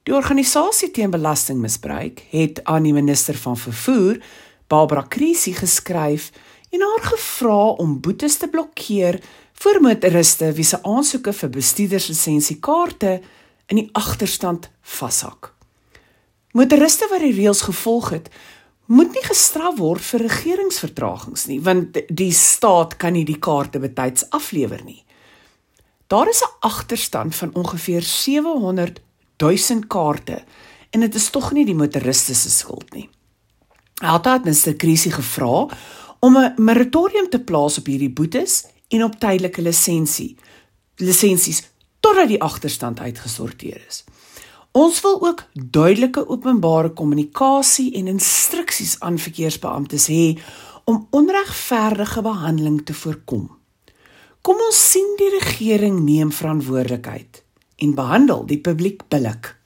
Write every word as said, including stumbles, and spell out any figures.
Die organisasie teen belastingmisbruik het aan die minister van vervoer, Barbara Creecy, geskryf en haar gevra om boetes te blokkeer vir motoriste wie se aansoeke vir bestuurderslisensiekaarte in die agterstand vashak. Motoriste wat die reëls gevolg het, moet nie gestraf word vir regeringsvertragings nie, want die staat kan nie die kaarte betyds aflewer nie. Daar is 'n agterstand van ongeveer sewehonderd duisend kaarte en dit is tog nie die motoriste se skuld nie. Alta het minister Creecy gevra om 'n moratorium te plaas op hierdie boetes en op tydelike lisensie, lisensies totdat die agterstand uitgesorteer is. Ons wil ook duidelike openbare kommunikasie en instruksies aan verkeersbeamptes hê om onregverdige behandeling te voorkom. Kom ons sien die regering neem verantwoordelikheid en behandel die publiek billik.